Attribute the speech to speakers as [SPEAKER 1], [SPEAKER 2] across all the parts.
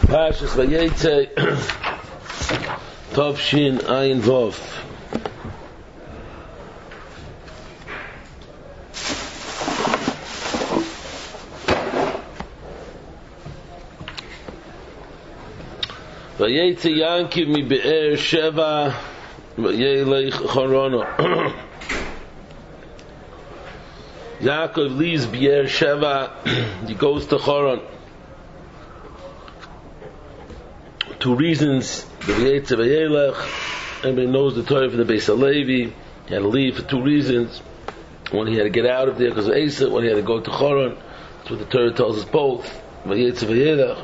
[SPEAKER 1] Parshas Vayetze Tovshin Ayin Vov. Vayetze Yankiv mi Be'er Sheva Vayelech Chorono. Yaakov leaves Be'er Sheva, he goes to Choron. Two reasons. The Vayetze Vayelech, everybody knows the Torah from the Beis HaLevi. He had to leave for two reasons. One, he had to get out of there because of Esav. One, he had to go to Choron. That's what the Torah tells us both. Vayetze Vayelech.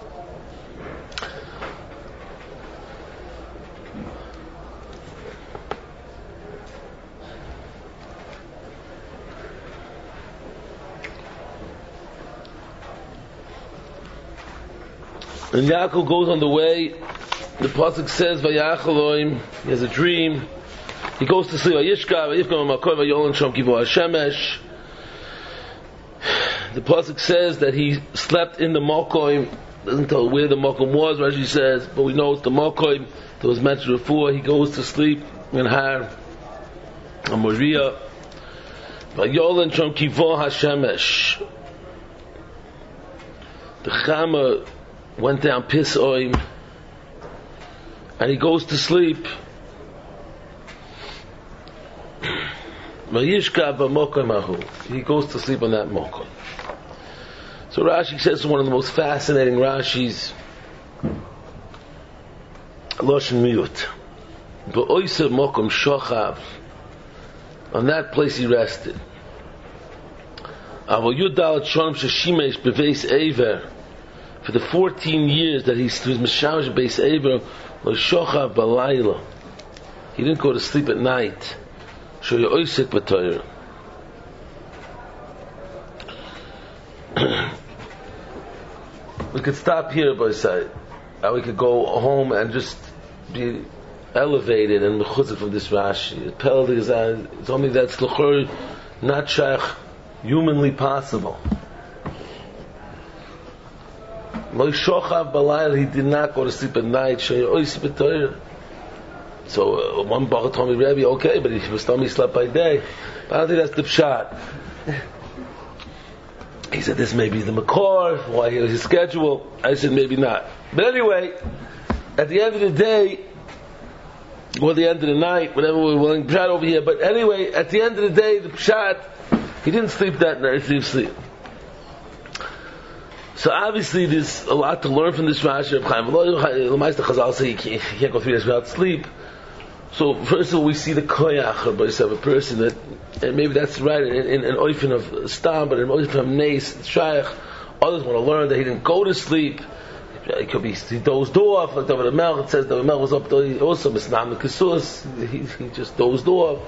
[SPEAKER 1] And Yaakov goes on the way. The pasuk says, "Vayachaloim." He has a dream. He goes to sleep. Vayishka, vayifka ma'makor, vayolan shom kivo hashemesh. The pasuk says that he slept in the makom. Doesn't tell where the makom was. Rashi says, but we know it's the makom that was mentioned before. He goes to sleep in Har Amoria. Vayolan shom kivo hashemesh. The Chama went down Pisoim, and he goes to sleep. He goes to sleep on that mokom. So Rashi says it's one of the most fascinating Rashis. Loshen Miyut. Ba'oisa mokom shochav. On that place he rested. Avol Yudal Shonim Sheshimesh Beveis Ever. For the 14 years that he was Meshamash Beis Eber, lo shochav balayla. He didn't go to sleep at night. Shoya oisik b'Torah. We could stop here, by side. We could go home and just be elevated and mechuzik from this Rashi. It's something that's l'chor not shaykh, humanly possible. He did not go to sleep at night. So one Bachar told me, Rebbe, okay, but he was telling me he slept by day. But I don't think that's the pshat. He said this may be the makor, why his schedule. I said maybe not. But anyway, at the end of the day, or the end of the night, whatever we're willing to pshat over here, but anyway, at the end of the day, the pshat, he didn't sleep that night, he didn't sleep. So obviously there's a lot to learn from this Rashi. The Meister Chazal say you can't go 3 days without sleep. So first of all we see the koyach of a person that, and maybe that's right in an oifen of stam, but in an oifen of neis, shaykh. Others want to learn that he didn't go to sleep. It could be he dozed off, like David Amel, it says David Amel was up there also Misnam Kesus, he just dozed off.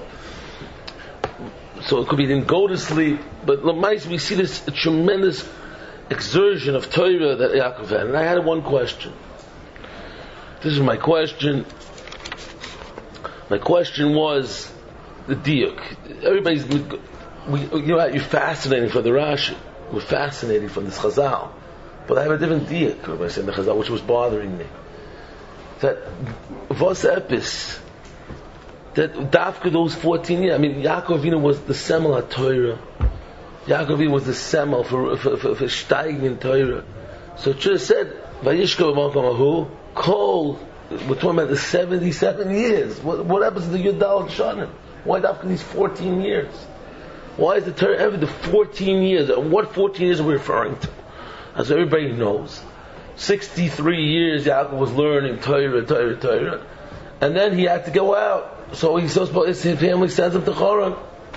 [SPEAKER 1] So it could be he didn't go to sleep. But Lamais, we see this tremendous exertion of Torah that Yaakov had. And I had one question. This is my question. My question was the diuk. Everybody's, you're fascinating for the Rashi. We're fascinating from this Chazal. But I have a different diuk, I said in the Chazal, which was bothering me. That Vos Epis, that Dafka those 14 years, I mean, Yaakov Avinu was the Semel HaTorah. Yaakov Avinu was the Semel for steiging in Torah. So it should have said, Vayishka b'makom ahu, Kol, we're talking about the 77 years. What happens to the Yudal Shanim? Why after these 14 years? Why is the Torah ever the 14 years? And what 14 years are we referring to? As everybody knows, 63 years Yaakov was learning Torah. And then he had to go out. So his family sends him to Choron.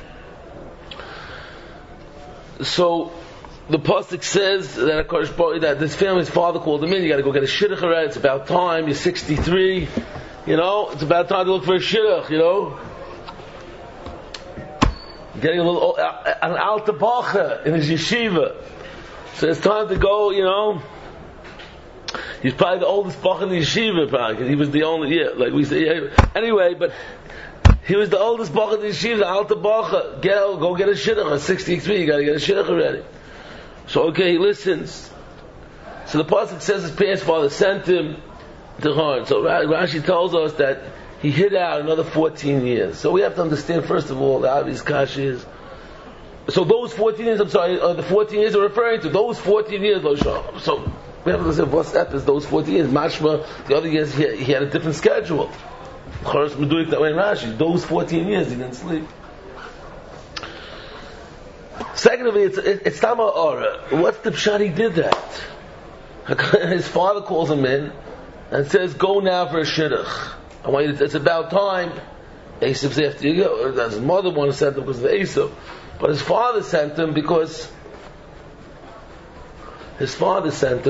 [SPEAKER 1] So the pasuk says that this family's father called him in. You got to go get a shidduch already. It's about time. You're 63. It's about time to look for a shidduch. Getting a little an alta bacha in his yeshiva. So it's time to go. He's probably the oldest bacha in the yeshiva, probably, because he was the only. Like we say. Anyway, but he was the oldest bacha in the yeshiva, the alta bacha. Go get a shidduch. At 63, you got to get a shidduch already. So okay, he listens. So the pasuk says his parents' father sent him to Haran. So Rashi tells us that he hid out another 14 years. So we have to understand, first of all, the obvious kasha is, so those 14 years, the 14 years are referring to those 14 years, so we have to say, what's that? Is those 14 years? Mashma, the other years he had a different schedule. Choros Meduik that way in Rashi. Those 14 years he didn't sleep. Secondly, it's Tama Ora. What's the pshat he did that? His father calls him in and says, go now for a shidduch. I want you to, it's about time. Esav's after you go. His mother wanted to send him because of Esav. But his father sent him because he has to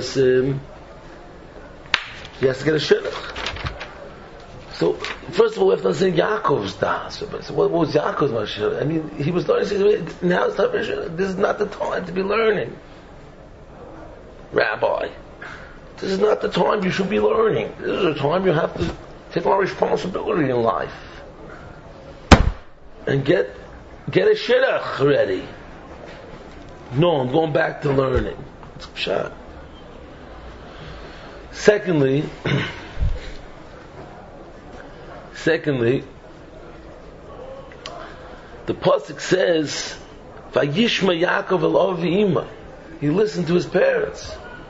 [SPEAKER 1] get a shidduch. So, first of all, we have to understand Yaakov's das. So what was Yaakov's mashir? I mean, he was learning, now it's time for shidduch. This is not the time to be learning. Rabbi, this is not the time you should be learning. This is the time you have to take on responsibility in life. And get a shidduch ready. No, I'm going back to learning. It's pshat. Secondly, the pasuk says, "Vayishma Yaakov el v'ima." He listened to his parents.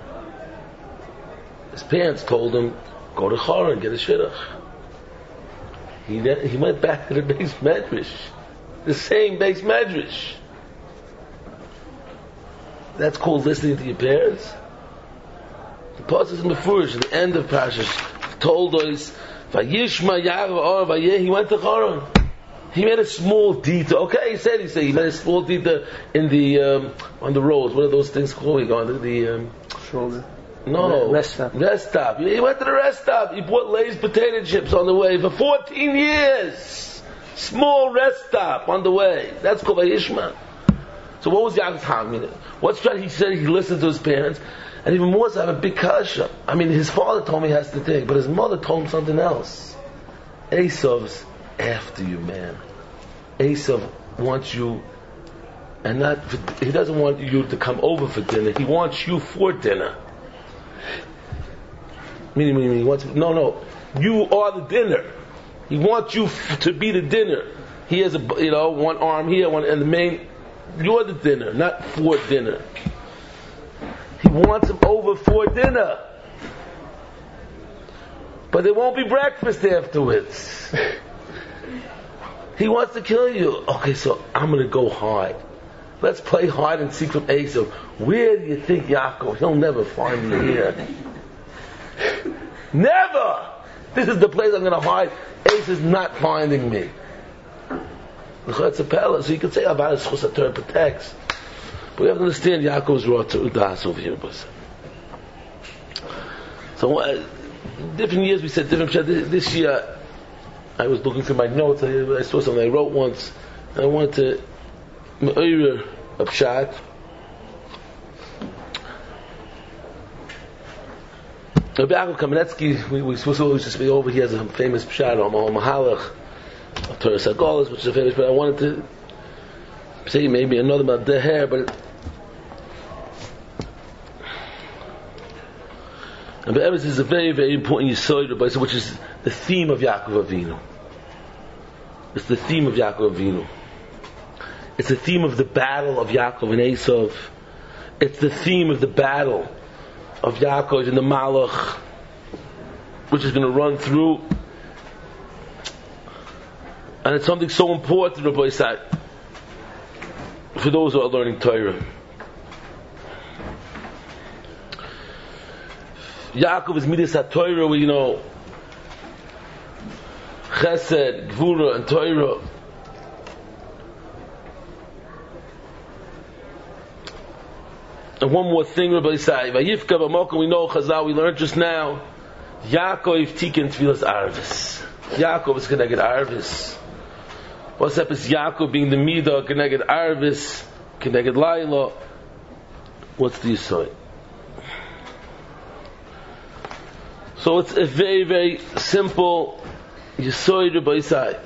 [SPEAKER 1] His parents told him, "Go to Haran, get a shidduch." He went back to the Beis Medrash, the same Beis Medrash. That's called listening to your parents. The pasuk is mefurish at the end of Parashas told us, "Vayishma Yaakov vayeh." He went to Haran. He made a small detour. Okay, he said he made a small detour in the on the roads. What are those things called? He going to the
[SPEAKER 2] shoulder.
[SPEAKER 1] No,
[SPEAKER 2] rest stop.
[SPEAKER 1] Rest stop. He went to the rest stop. He bought Lay's potato chips on the way for 14 years. Small rest stop on the way. That's called Vayishma. So what was Yaakov's Hamid? What's that? He said he listened to his parents, and even more so, I have a big kasha. I mean, his father told me he has to take, but his mother told him something else. Esav's after you, man. Esav wants you, and he doesn't want you to come over for dinner. He wants you for dinner. Meaning he wants, no, you are the dinner. He wants you to be the dinner. He has one arm here, one, and the main, you're the dinner, not for dinner. He wants him over for dinner. But there won't be breakfast afterwards. He wants to kill you. Okay, so I'm going to go hide. Let's play hide and seek from Esav. Where do you think Yaakov? He'll never find me here. Never! This is the place I'm going to hide. Esav's not finding me. So you can say about it, Chusat protects. But we have to understand Yaakov's raw to Udas over here. So, different years we said different pshat. This year, I was looking through my notes. I saw something I wrote once. And I wanted to me'orer a pshat. Rabbi Yaakov Kamenetsky, we supposed to always just be over. He has a famous pshat on Mahalach of Torah Sagolis, which is a famous. But I wanted to say maybe another about the hair, but. And Be'emes is a very, very important Yesod, which is the theme of Yaakov Avinu. It's the theme of Yaakov Avinu. It's the theme of the battle of Yaakov and Esav. It's the theme of the battle of Yaakov and the Malach, which is going to run through. And it's something so important, Rabbi Yisai, for those who are learning Torah. Yaakov is Midas HaTorah, we Chesed, Gvura, and Torah. And one more thing, Rabbi Yisai, Vayifka B'Mokum, we know Chazal, we learned just now, Yaakov Tikkun Tfilas Arvis. Yaakov is Keneged Arvis. What's up is Yaakov being the Midah, Keneged Arvis, Keneged Laila. What's the Yisai? So it's a very, very simple Yesod Rabbi Yisai.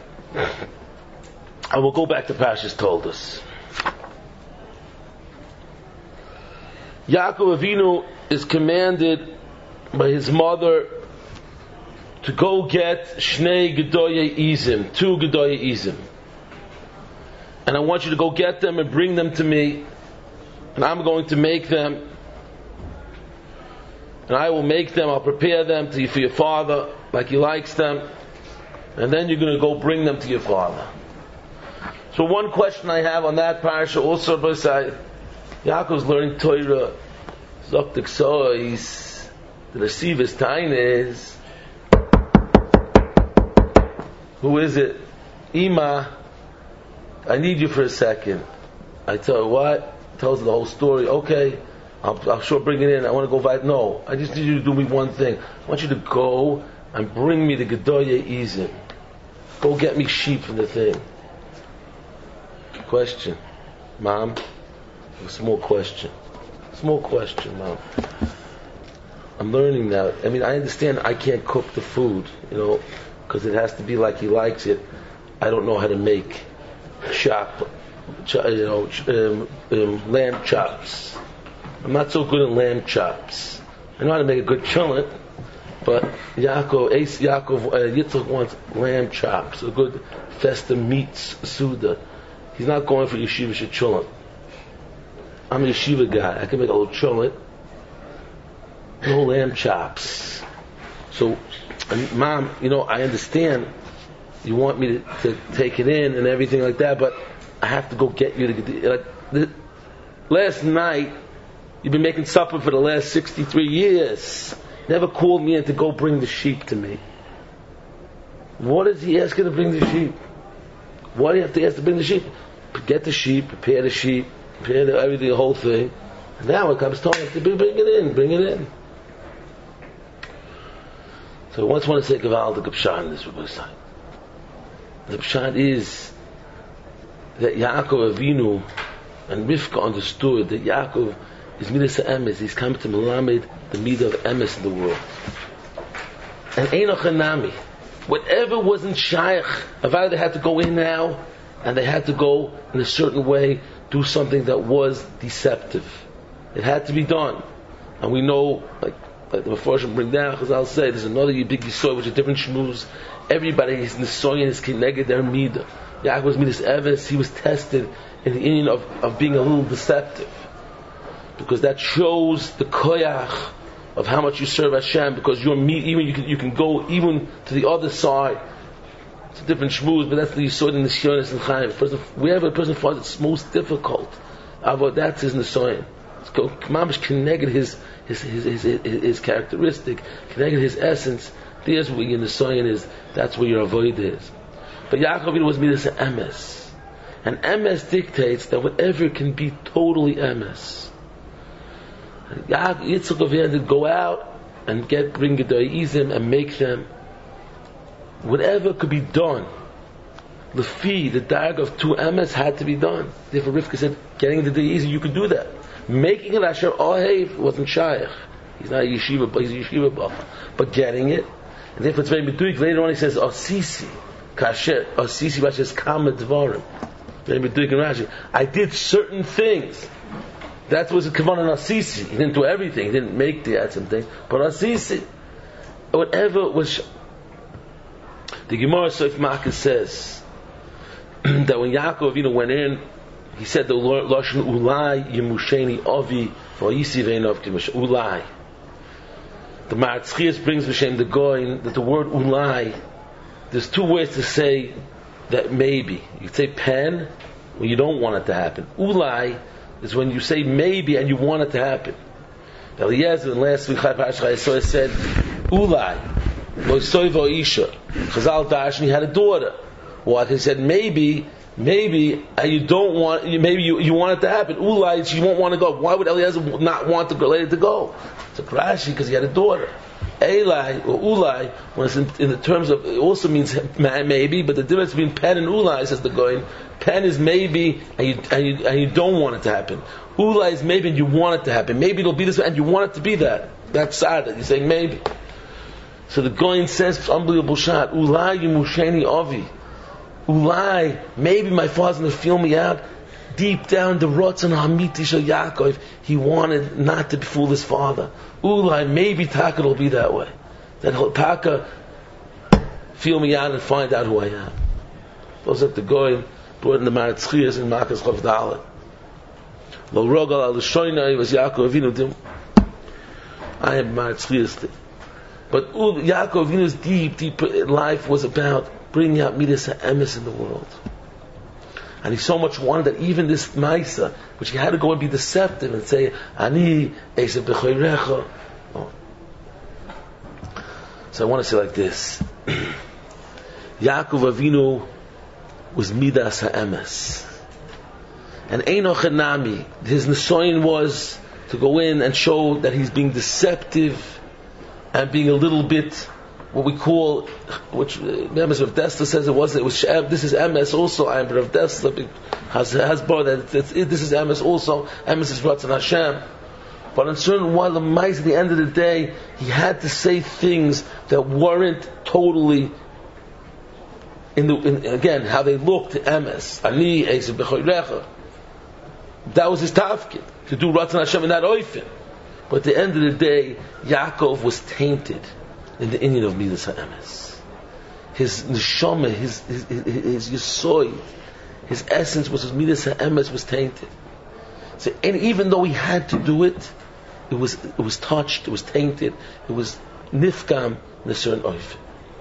[SPEAKER 1] I will go back to Parashas told us. Yaakov Avinu is commanded by his mother to go get Shnei Gedoye Izim, 2 Gedoye Izim. And I want you to go get them and bring them to me. And I'm going to make them. And I will make them, I'll prepare them to you for your father, like he likes them. And then you're going to go bring them to your father. So one question I have on that parasha also, beside Yaakov's learning Torah, Zoktik Sois, the Receivers Taines. Who is it? Ima, I need you for a second. I tell her what? Tells her the whole story. Okay, I'll sure bring it in. I want to go fight. No, I just need you to do me one thing. I want you to go and bring me the Gedoye Izim. Go get me sheep from the thing. Question, Mom? A small question. Small question, Mom. I'm learning now. I mean, I understand I can't cook the food, because it has to be like he likes it. I don't know how to make lamb chops. I'm not so good at lamb chops. I know how to make a good chulent, but Yitzchak wants lamb chops, a good festa meats suda. He's not going for yeshiva chulent. I'm a yeshiva guy. I can make a little chulent, no lamb chops. So, Mom, I understand you want me to take it in and everything like that, but I have to go get you last night. You've been making supper for the last 63 years. Never called me in to go bring the sheep to me. What does he ask you to bring the sheep? Why do you have to ask to bring the sheep? Get the sheep, prepare the sheep, prepare everything, the whole thing. And now it comes time to bring it in. So I once want to say Gaval the Gapshan in this side. The Pshat is that Yaakov Avinu and Rivka understood that Yaakov is Midas Emes. He's come to Melamed the Midah of Emes in the world. And Enoch Hanami, whatever wasn't Shaykh, Avada, they had to go in now, and they had to go in a certain way, do something that was deceptive. It had to be done. And we know, like the Mefarshim bring down, Chazal say, there's another big Yisroel which are different shmuz. Everybody is Nisoyan, is Kineged their Midah. Yaakov's Midas Eves, he was tested in the union of being a little deceptive. Because that shows the koyach of how much you serve Hashem, because your meat, even you can go even to the other side. It's a different shmuz, but that's the Yisod in the Shionis and Chaim. Wherever a person finds it's most difficult, that's his Nisoyan. It's Mamish Kineged his characteristic, Kineged his essence. There's where your Nisoyan is, that's where your avoid is. But Yaakov was Midas Emes. And Emes dictates that whatever can be totally Emes. Yitzchak over here to go out and bring Gedoye Izim and make them. Whatever could be done. The darg of 2 Emes had to be done. Therefore Rivka said, getting the Gedoye Izim, you could do that. Making it Asher Ohev wasn't Shaykh. He's not a yeshiva, but he's a yeshiva bach. But getting it, and therefore it's very meduik. Later on he says, Asisi, kasher, Asisi, Rashi says, Kama Dvarim. Very meduik in Rashi. I did certain things. That was a kavanah Asisi. He didn't do everything. He didn't make the atom thing. But Asisi, whatever was. The Gemara Sof Makah says that when Yaakov went in, he said the Lashon Ulai Yemusheni Avi Vayisi Veinov Kimush Ulai. The Ma'atzchias brings B'Shem the Goin that the word Ulai, there's 2 ways to say that maybe. You say pen when you don't want it to happen. Ulai is when you say maybe and you want it to happen. Eliezer in last week said Ulai Loisoivo Isha. Chazal Dash, and he had a daughter. What? He said maybe you don't want, maybe you want it to happen. Ulai, she won't want to go. Why would Eliezer not want the lady to go? It's a Rashi because he had a daughter. Elai or Ulai, when it's in the terms of, it also means maybe, but the difference between pen and Ulai, says the Goin, pen is maybe and you don't want it to happen. Ulai is maybe and you want it to happen. Maybe it'll be this way and you want it to be that. That's sad that you're saying maybe. So the Goin says, it's unbelievable shot. Ulai Yemusheni Avi. Ulai, maybe my father's going to feel me out. deep down the Ratzon Hamiti Shel Yaakov, he wanted not to fool his father. Ulai, maybe Taka will be that way. That he'll Taka feel me out and find out who I am. Those that the Goyim brought in the Maritzchias and Makas Chav Dalet. Lo Rogal al Shoynai was Yaakov Avinu Dim. I am Maritzchias. But Yaakov Avinu's deep life was about bringing out Midas HaEmes in the world. And he so much wanted that even this Maisa, which he had to go and be deceptive and say, Ani Esav B'choyrecha. So I want to say like this. Yaakov Avinu was Midas HaEmes. And Einoch Enami, his Nisoyin was to go in and show that he's being deceptive and being a little bit, what we call, which Emes of Desta says this is Emes also, I am Rav Desta has brought that this is Emes also, Emes is Ratzon Hashem. But in certain while the mice at the end of the day, he had to say things that weren't totally again, how they looked to Emes. Ani Esav B'choyrecha. That was his tafkid, to do Ratzon Hashem in that oifen. But at the end of the day, Yaakov was tainted in the Indian of Midas HaEmes. His neshama, his yisoid, his essence was his Midas HaEmes was tainted. So, and even though he had to do it, it was touched, it was tainted, it was nifkam in a certain oif.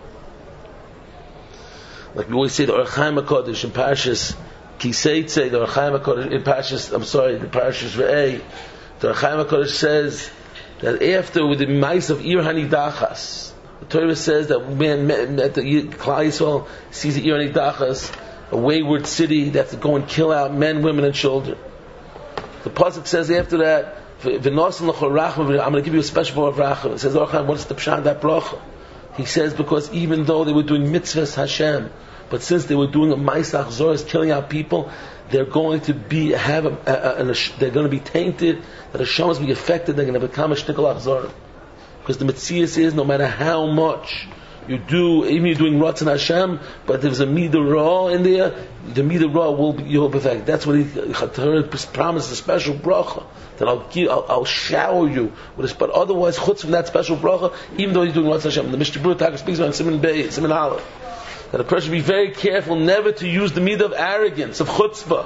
[SPEAKER 1] Like we always say, the Orach Chaim HaKadosh in Parshas Kiseitze, the Orach Chaim HaKadosh in Parshas, the Parshas Re'eh, the Orach Chaim HaKadosh says that after with the mice of Ir Hanidachas, the Torah says that Klal Yisrael sees the Ir Hanidachas, a wayward city, they have to go and kill out men, women, and children. The pasuk says after that, I'm going to give you a special word of racham. It says, what's the pshat that bracha? He says because even though they were doing mitzvahs Hashem, but since they were doing a ma'aseh achzoros, killing out people, they're going to be they're going to be tainted. That Hashem must be affected. They're going to become a shtikol achzorim. Because the mitzias is no matter how much you do, even you're doing Ratzon Hashem, but there's a midah ra in there, the midah ra you'll be affected. That's what he promised, a special bracha that I'll shower you with this. But otherwise, chutz from that special bracha, even though he's doing Ratzon Hashem, the Mishnah Berurah speaks about Siman Bey, Siman Aleph, that a person should be very careful never to use the midah of arrogance, of chutzpah.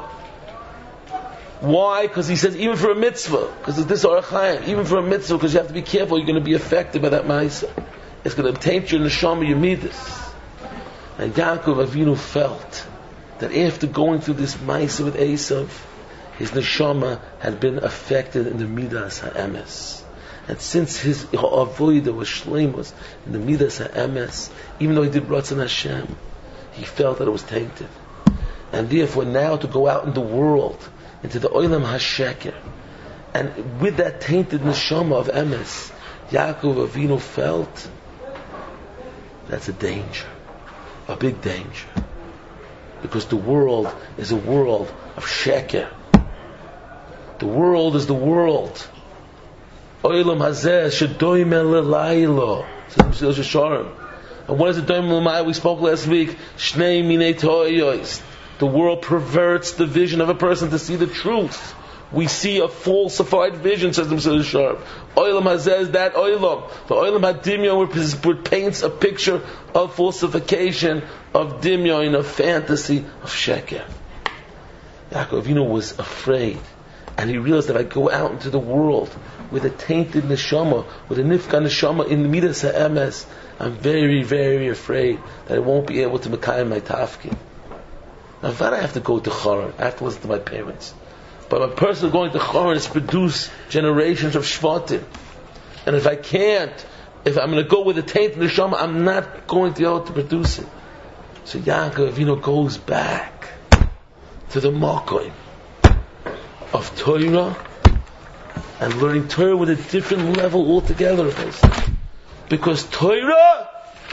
[SPEAKER 1] Why? Because he says even for a mitzvah, because it's this Orach Chaim, even for a mitzvah, because you have to be careful, you're going to be affected by that ma'aseh. It's going to taint your neshama, your midas. And Yaakov Avinu felt that after going through this ma'aseh with Esav, his neshama had been affected in the midas ha'emes. And since his avodah was shleimus in the midas ha'emes, even though he did Ratzon Hashem, he felt that it was tainted. And therefore now to go out in the world, into the olam hasheker, and with that tainted neshama of emes, Yaakov Avinu felt that's a danger, a big danger, because the world is a world of sheker. The world is the world. Olam hazeh shedoim lelaylo. And what is the doim lelaylo? We spoke last week. Shnei minei toyos. The world perverts the vision of a person to see the truth. We see a falsified vision, says the Mesilas Yesharim. Olam hazeh is that olam. The olam hadimyon paints a picture of falsification, of dimyon, of fantasy, of sheker. Yaakov Avinu was afraid, and he realized that if I go out into the world with a tainted neshama, with a nifka neshama in the midas ha'emes, I'm very, very afraid that I won't be able to mekayim my tafkid. Now, if I have to go to Choron, I have to listen to my parents. But a person going to Choron is produce generations of shvatim. And if I can't, if I'm going to go with a tainted neshama, I'm not going to be able to produce it. So Yaakov Avinu goes back to the makom of Torah and learning Torah with a different level altogether. Because Torah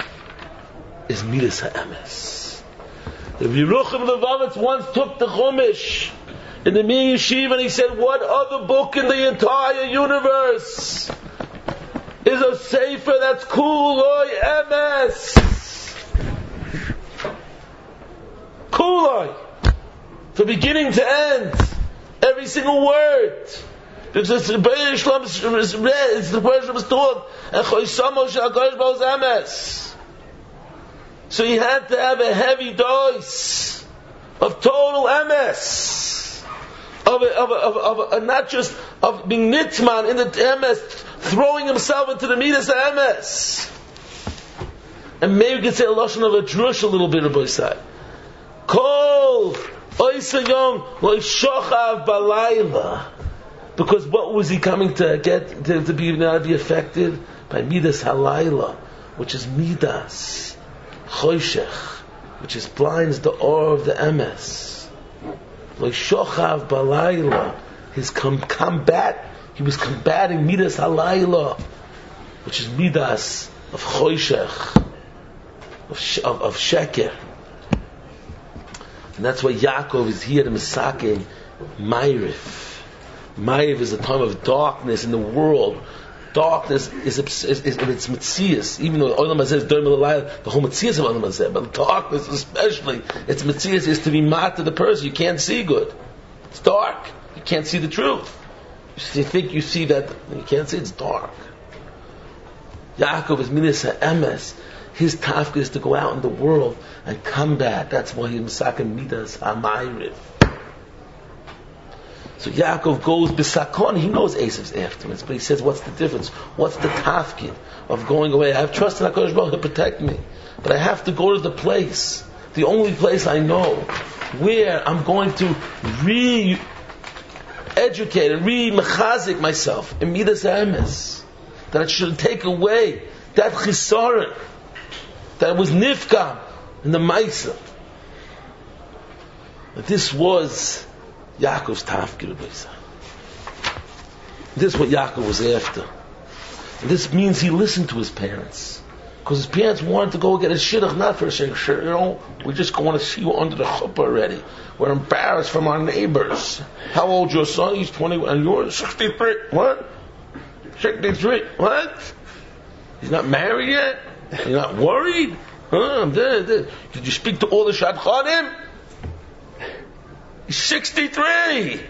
[SPEAKER 1] is midas ha'emes. The Yerucham Levavitz once took the Chumash in the Mir Yeshiva and he said, what other book in the entire universe is a sefer that's kuloi emes? Kuloi, from beginning to end. every single word. Because it's the Bnei Shalom is read, it's the word was taught, and Choisamo Shakadosh Baruch Emes. So he had to have a heavy dose of total emes, of not just of being nitman in the emes, throwing himself into the midas emes. And maybe we could say a lashon of a drush a little bit of boysai. Kol oisayom loishochav balayla. Because what was he coming to get to be not be affected by midas halayla, which is midas choshech, which is blinds the aura of the emes. Loishochav balayla, his combat. He was combating midas halayla, which is midas of choshech, of sheker. And that's why Yaakov is here to Misake Ma'ariv. Ma'ariv is a time of darkness in the world. Darkness is in its Metzias. Even though Olam Hazeh is Dorm L'Layla, the whole Metzias of Olam Hazeh, but darkness especially, its Metzias is to be mat to the person. You can't see good. It's dark. You can't see the truth. You think you see that, you can't see, it's dark. Yaakov is Midas HaEmes. His tafka is to go out in the world and combat. That's why he's Misakim Midas HaMa'ariv. So Yaakov goes b'sakon. He knows Esav's afterwards, but he says, "What's the difference? What's the tafkid of going away? I have trust in HaKadosh Baruch Hu to protect me, but I have to go to the place, the only place I know, where I'm going to re-educate and re-mechazik myself in Midas HaEmes. That it should take away that chisaron that was nifka in the Maisa. This was Yaakov's tafkid. This is what Yaakov was after. And this means he listened to his parents. Because his parents wanted to go get a shidduch, not for a shidduch. We just want to see you under the chuppah already. We're embarrassed from our neighbors. How old your son? He's 20, and you're 63. What? 63. What? He's not married yet? You're not worried? Did you speak to all the shadchanim? He's 63.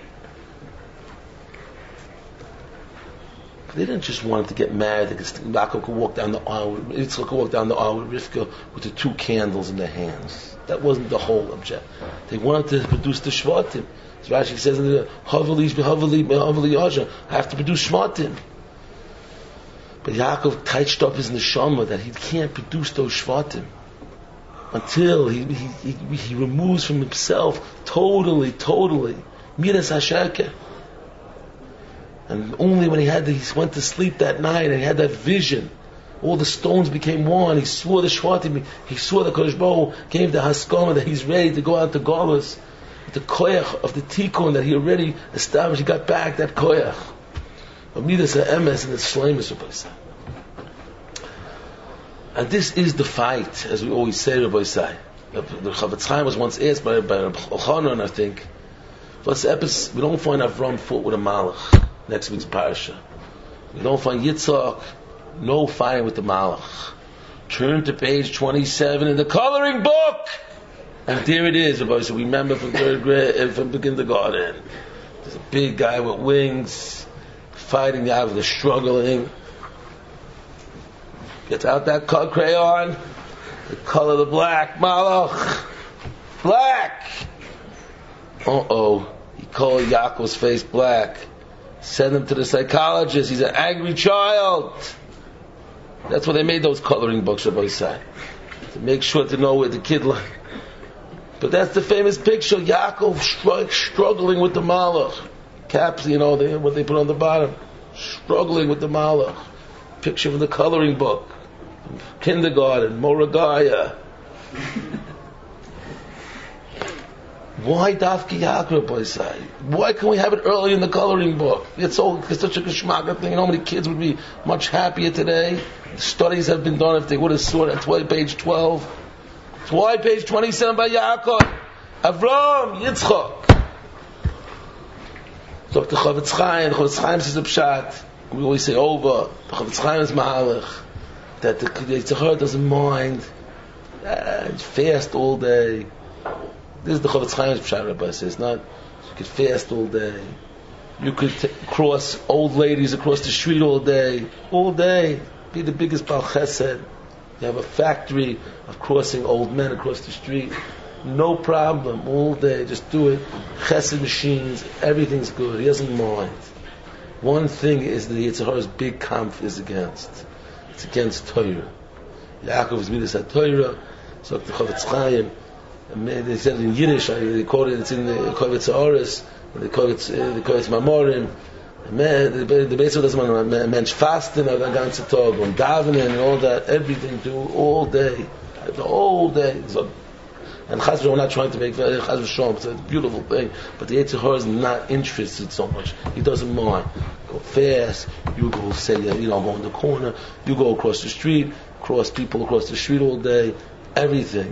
[SPEAKER 1] They didn't just want him to get married. Yaakov could walk down the aisle. Yitzchak could walk down the aisle with Rivka with the 2 candles in their hands. That wasn't the whole object. They wanted to produce the shvatim. So Rashi says in the Havali Aja, I have to produce shvatim. But Yaakov touched up his neshama that he can't produce those shvatim until he removes from himself totally midas hasheker. And only when he went to sleep that night and he had that vision, all the stones became one. He saw the shvatim. He saw the Kodesh Baruch Hu gave the haskama that he's ready to go out to Galus, the koyach of the tikkun that he already established. He got back that koyach. Midas HaEmes and the shleimus of Boisai. And this is the fight, as we always say, Rabbi Isai. The Chavetz Chaim was once asked by Elchanan, I think, what's the episode? We don't find Avram fought with a Malach. Next week's parasha. We don't find Yitzhak, no fighting with the Malach. Turn to page 27 in the coloring book, and there it is, Rabbi Isai. We remember from third grade, from kindergarten. There's a big guy with wings, fighting the Avram, struggling. Gets out that crayon, the color of the black, Malach. Black! He called Yaakov's face black. Send him to the psychologist. He's an angry child. That's why they made those coloring books, Rabbi Isai. To make sure to know where the kid lies. But that's the famous picture, Yaakov struggling with the Malach. Caps, what they put on the bottom. Struggling with the Malach. Picture from the coloring book. Kindergarten, Moragaya. Why Dafki Yaakov, Rabbi Isai? Why can't we have it early in the coloring book? It's such a geschmack thing. How many kids would be much happier today? The studies have been done if they would have saw it at page 12. It's why page 27 by Yaakov, Avram, Yitzchak. So the Chavetz Chaim says a pshat. We always say over. The Chavetz Chaim is mahalach that the Yitzchak doesn't mind. It's fast all day. This is the Chavetz Chaim's pshat, Rabbi says. Not could fast all day. You could cross old ladies across the street all day. Be the biggest Baal Chesed. You have a factory of crossing old men across the street. No problem, all day. Just do it. Chesed machines, everything's good. He doesn't mind. One thing is that the Yetzer Hara's big kampf is against. It's against Torah. Yaakov is midas HaTorah. So the Chavetz Chaim, they said it in Yiddish, they quote it, it's in the Kovetz Haaretz, the Kovetz Mamorim. The Beisel doesn't want a mensch fasten the ganze Tag, and davening and all that, everything, do all day, the whole day. So, and Chaz v'Shalom, we're not trying to make Chaz v'Shalom, it's a beautiful thing, but the Yetzer Hara is not interested so much. He doesn't mind. Go fast, you go say, go in the corner, you go across the street, cross people across the street all day, everything.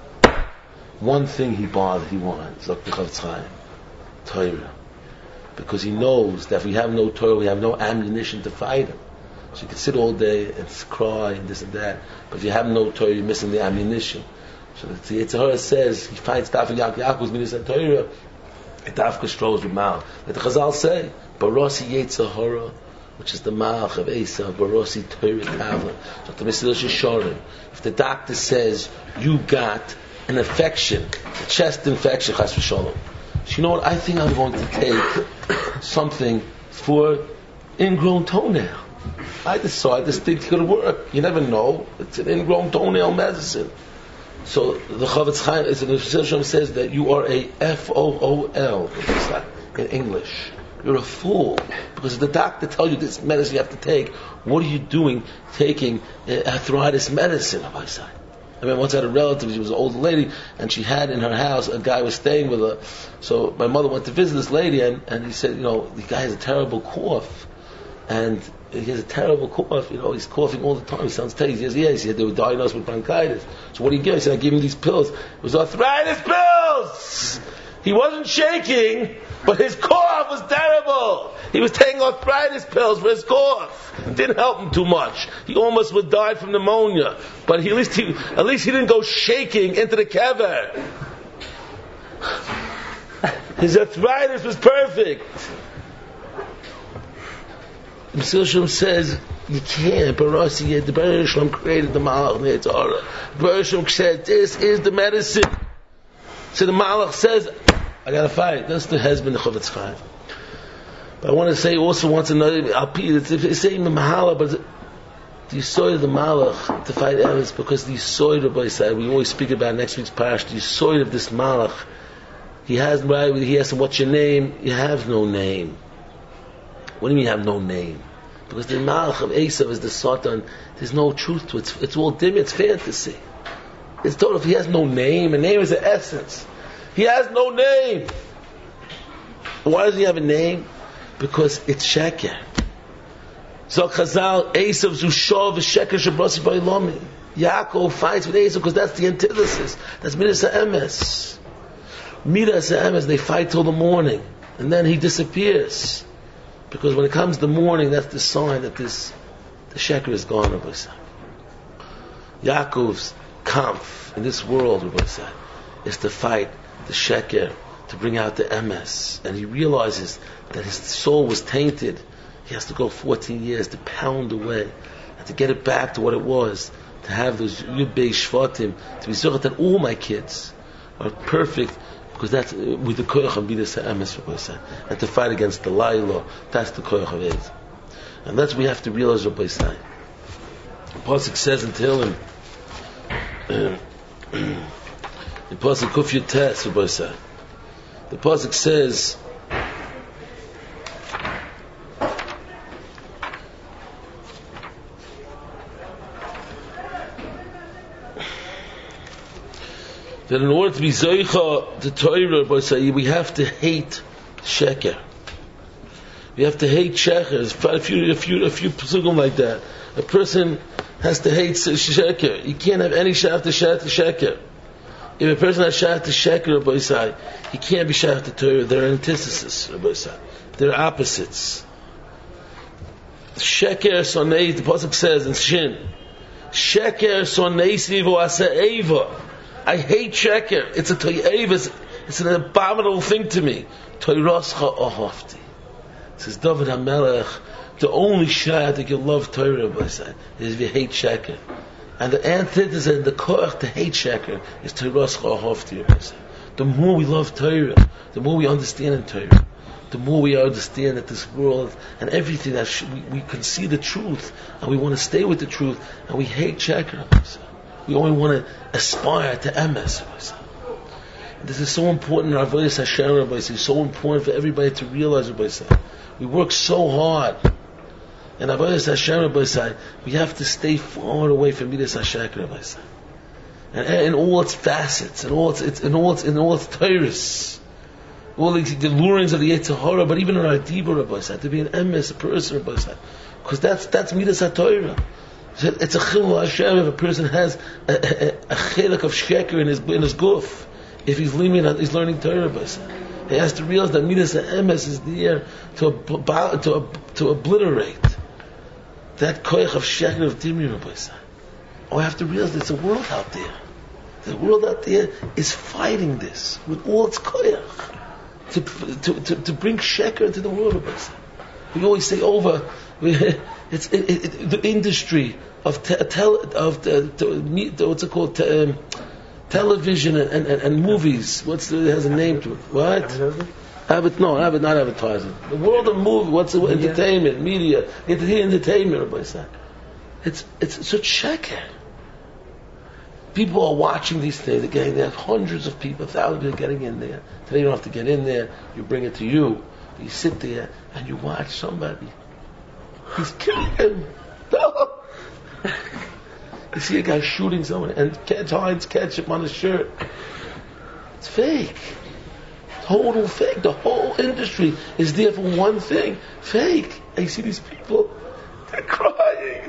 [SPEAKER 1] One thing he wants, like the Chavetz Chaim, Torah. Because he knows that if we have no Torah, we have no ammunition to fight him. So you can sit all day and cry and this and that, but if you have no Torah, you're missing the ammunition. So the Yetzer Hara says, he fights Dafik Yaakov's midas Torah, and Dafka strolls with Mal. Let the Chazal say, Barasi Yetzer Hara, which is the Malach of Esav, Barasi Torah Kavla. So the Mesilas Yesharim, if the doctor says, you got an infection, a chest infection, Chas v'Shalom, so you know what, I think I'm going to take something for ingrown toenail. I decide this thing's going to work. You never know. It's an ingrown toenail medicine. So the Chavetz Chaim, the Mesilas says that you are a FOOL in English. You're a fool. Because if the doctor tells you this medicine you have to take, what are you doing taking arthritis medicine? I mean, once I had a relative, she was an old lady, and she had in her house, a guy was staying with her. So my mother went to visit this lady, and he said, the guy has a terrible cough. And he has a terrible cough, he's coughing all the time. He sounds terrible. He says, yes. He said they were diagnosed with bronchitis. So what do you give? He said, I gave him these pills. It was arthritis pills! He wasn't shaking, but his cough was terrible. He was taking arthritis pills for his cough. It didn't help him too much. He almost would die from pneumonia. But at least he didn't go shaking into the kever. His arthritis was perfect. The Mesilas says, you can't. The Baruch Shalom created the Malach and the Yetzer Hara. The Baruch Shalom said, this is the medicine. So the Malach says, I gotta fight. That's the husband of Chavetz Chaim. But I want to say also once another, it's saying the Mahala, but the Yisoid of the Malach to fight Emes, because the Yisoid of Baisai, we always speak about next week's parish, the Yisoid of this Malach, he asks him, what's your name? You have no name. What do you mean you have no name? Because the Malach of Esav is the Satan, there's no truth to it. It's all dim, it's fantasy. It's told if he has no name, a name is the essence. He has no name. Why does he have a name? Because it's Sheker. So Chazal, Esav Zushav Sheker Shabrasi Bailami. Yaakov fights with Esav because that's the antithesis. That's Midas HaEmes. Midas HaEmes, they fight till the morning. And then he disappears. Because when it comes the morning, that's the sign that the Sheker is gone, Rabbi said. Yaakov's kampf in this world, Rabbi said, is to fight the Sheker, to bring out the Emes. And he realizes that his soul was tainted. He has to go 14 years to pound away and to get it back to what it was, to have those Yud-Bei Shvatim, to be certain that all my kids are perfect, because that's with the koyach of Midas HaEmes, and to fight against the Laila, that's the koyach of it. And that's what we have to realize, Rabbi Say. The Pasuk says in Tehillim, the Pasuk Kuf Yutes, Rabbi Say. The Pasuk says, that in order to be Zoicha to Torah, we have to hate Sheker. We have to hate Sheker. There's a few psukim like that. A person has to hate Sheker. You can't have any Shach to Sheker. If a person has Shach to Sheker, he can't be Shach to Torah. They're antithesis, they're opposites. Sheker sonei, the Pasuk says in Shin, Sheker sonei sivo asa eva. I hate Sheker. It's a toyev. It's an abominable thing to me. Toirascha ahafti. Says David HaMelech, the only shah that you love Torah by side is if you hate sheker. And the antithesis and the koach to hate sheker is Toirascha ahafti by side. The more we love Torah, the more we understand in Torah, the more we understand that this world and everything that we can see the truth, and we want to stay with the truth, and we hate sheker. We only want to aspire to emes. This is so important in our Avodas Hashem. It's so important for everybody to realize. We work so hard. In Avodas Hashem, we have to stay far away from Midas HaSheker. And in all its facets, in all its Torahs, all the lurings of the Yetzer Hara, but even in our Dibur, to be an emes, a person, because that's Midas HaTorah. It's a chilul Hashem if a person has a chiluk of sheker in his guf. If he's learning Torah, he has to realize that Midas HaEmes is there to obliterate that koich of sheker of dimir. Oh, I have to realize there's a world out there. The world out there is fighting this with all its koich to bring sheker into the world. We always say over. It's the industry of what's it called? Television and movies. It has a name to it. What? Not advertising. The world of movie. What's the entertainment, media, entertainment? It's such sheker. People are watching these things. They have hundreds of people, thousands of people getting in there. Today you don't have to get in there. You bring it to you. You sit there and you watch somebody. He's killing him. No. You see a guy shooting someone and Heinz ketchup on his shirt. It's fake. Total fake. The whole industry is there for one thing. Fake. And you see these people, they're crying.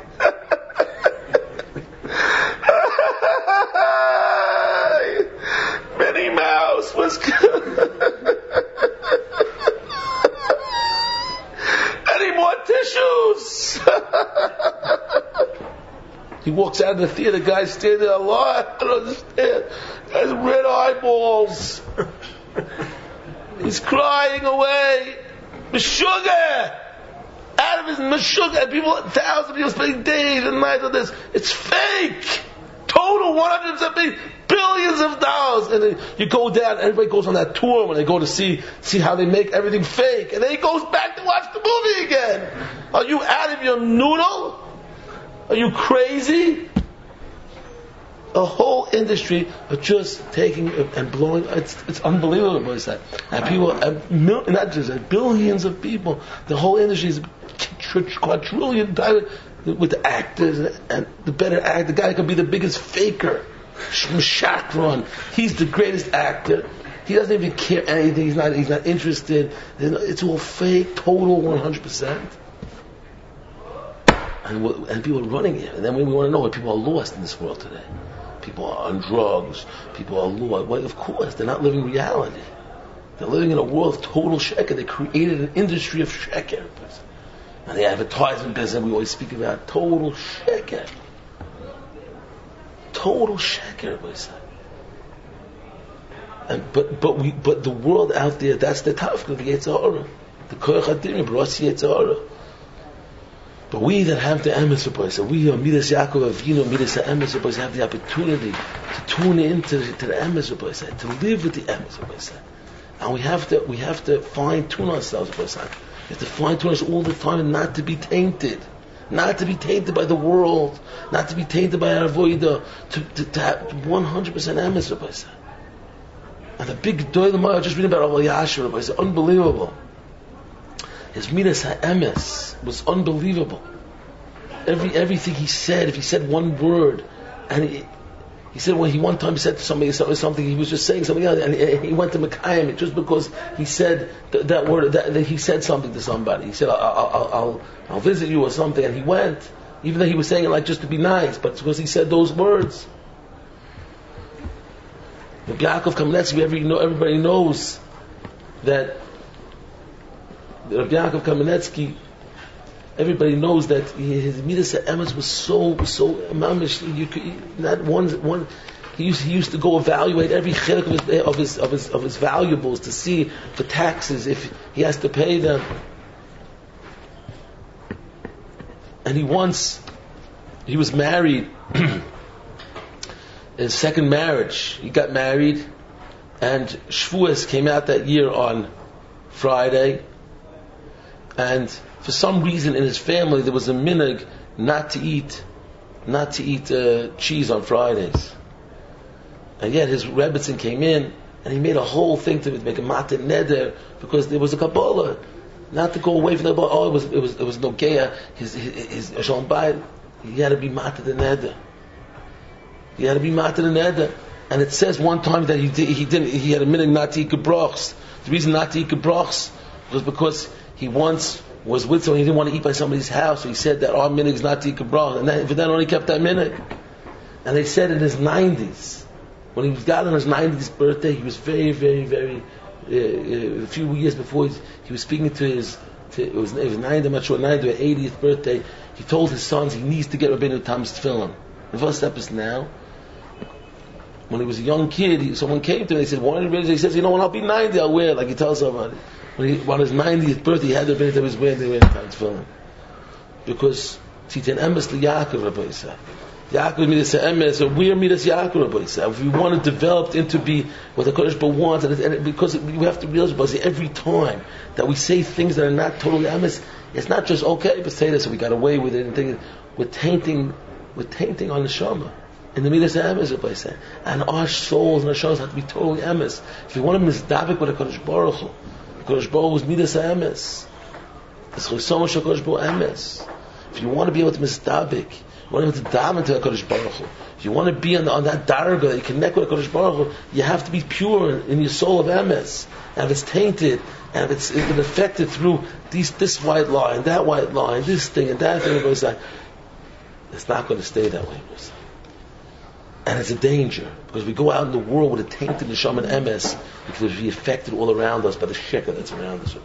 [SPEAKER 1] Minnie Mouse was Any more tissues? He walks out of the theater, the guy's standing there, Allah, I don't understand. The guy's red eyeballs. He's crying away. Meshuggah! Out of his meshuggah. People, thousands of people spending days and nights on this. It's fake! Total 100% billions of dollars. And then you go down, everybody goes on that tour when they go to see how they make everything fake. And then he goes back to watch the movie again. Are you out of your noodle? Are you crazy? A whole industry of just taking and blowing. It's unbelievable what is that. And people, not just billions of people. The whole industry is quadrillion dollars with the actors and the better actor. The guy could be the biggest faker. Shakron. He's the greatest actor. He doesn't even care anything. He's not interested. It's all fake. Total 100%. And people are running it. And then we want to know why people are lost in this world today. People are on drugs. People are lost. Well, of course, they're not living reality. They're living in a world of total sheker. They created an industry of sheker. And the advertisement business we always speak about, total sheker. Total sheker. But the world out there, that's the tafka of the Yetzer Hara. The koach hadimim, b'ras Yetzer Hara. But we that have the emes, we are Midas Yaakov Avinu, Midas HaEmes, have the opportunity to tune into the emes, to live with the emes, and we have to fine tune ourselves, we have to fine tune us all the time, and not to be tainted by the world, not to be tainted by our avodah, to have 100% emes, and the big doilam I was just reading about Rav Yasher, it's unbelievable. His Midas HaEmes was unbelievable. Everything he said, if he said one word, and he said when he one time said to somebody something, he was just saying something else, and he went to Mekayim just because he said that word, that he said something to somebody. He said, I'll visit you or something, and he went, even though he was saying it like just to be nice, but because he said those words. Rabbi Yaakov Kamenetsky, everybody knows that Rabbi Yaakov Kamenetsky, everybody knows that his Midas HaEmes was so mamish. Not one. He used to go evaluate every chilek of his valuables to see for taxes if he has to pay them. And he was married, his second marriage. He got married, and Shavuos came out that year on Friday, and for some reason in his family there was a minhag not to eat cheese on Fridays. And yet his Rebbetzin came in and he made a whole thing to make a matin neder, because there was a Kabbalah not to go away from the Kabbalah. Oh, it was no geya. His Shalom Bayit, he had to be matin neder. He had to be matin neder. And it says one time that he had a minhag not to eat gebrachs. The reason not to eat gebrachs was because he once was with someone, he didn't want to eat by somebody's house, so he said that our minhag is not to eat gebrachs, and then only kept that minhag. And they said in his 90s, when he got on his 90th birthday, he was very, very, very, a few years before he was speaking it was 90, I'm not sure, 90 or 80th birthday, he told his sons he needs to get Rabbeinu Tam's tefillin. The first step is now. When he was a young kid, someone came to him and he said, why did you? He says, when I'll be 90, I'll wear it, like he tells somebody. On his 90th birthday, he had the Rabbeinu Tam was wearing the Tam's tefillin. Because Titan Emes Yaakov, Rabbi Yisrael. Yaakov Midas Emes, or we are Midas Yaakov, Rabbi Yisrael. If we want to develop into be what the Kodesh Baruch wants, and because we have to realize, Rabbi Yisrael, every time that we say things that are not totally Emes, it's not just okay, but say this, so we got away with it, and things, we're tainting on the Shema. In the Midas Emes, Rabbi Yisrael. And our souls and our souls have to be totally Emes. If you want to misdabik with the Kodesh Baruch Hu, the Kodesh Baruch Hu is Midas Emes. It's Chisomo Shel Kodesh Baruch Emes. If you want to be able to misdabik, you want to be able to daven to the Kodesh Baruch Hu, if you want to be on that darga that you connect with the Kodesh Baruch Hu, you have to be pure in your soul of Emes. And if it's tainted, and if it's been affected through this white line, that white line, this thing and that thing, it's not going to stay that way. And it's a danger, because we go out in the world with a tainted neshama and emes, because we be affected all around us by the sheker that's around us.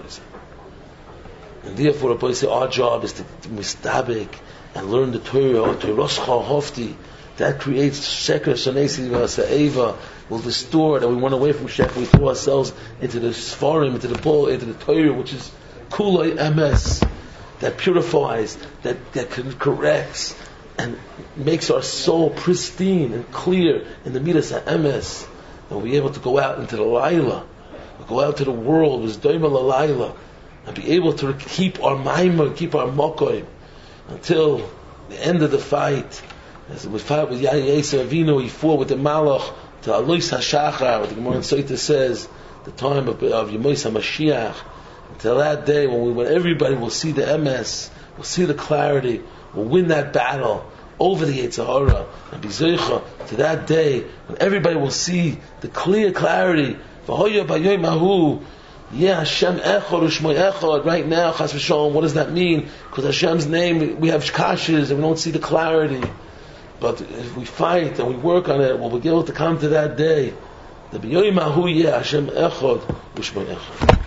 [SPEAKER 1] And therefore, our job is to mistabik and learn the Torah, Toroscha Hofti. That creates sheker, shanesi, sa'eva, will distort, and we run away from sheker. We throw ourselves into the Sfarim, into the Bull, into the Torah, which is Kulei Emes, that purifies, that corrects, and makes our soul pristine and clear in the Midas HaEmes. And we'll be able to go out into the Laila, go out to the world with Doima Laila, and be able to keep our Maimah, keep our Mokoim, until the end of the fight. As we fight with Yisrael Avinu, he fought with the Malach to Alois HaShachar, what the Gemara in Soita says, the time of Yemois HaMashiach, until that day when everybody will see the Emes, will see the clarity, will win that battle over the Yetzer Hara, and be zeicha to that day when everybody will see the clear clarity. V'hoya b'yom hahu, yeah, Hashem echad u'shmoi echad. Right now, chas v'shalom, what does that mean? Because Hashem's name, we have kashas and we don't see the clarity. But if we fight and we work on it, we'll be able to come to that day. The b'yom hahu, yeah, Hashem echad u'shmoi echad.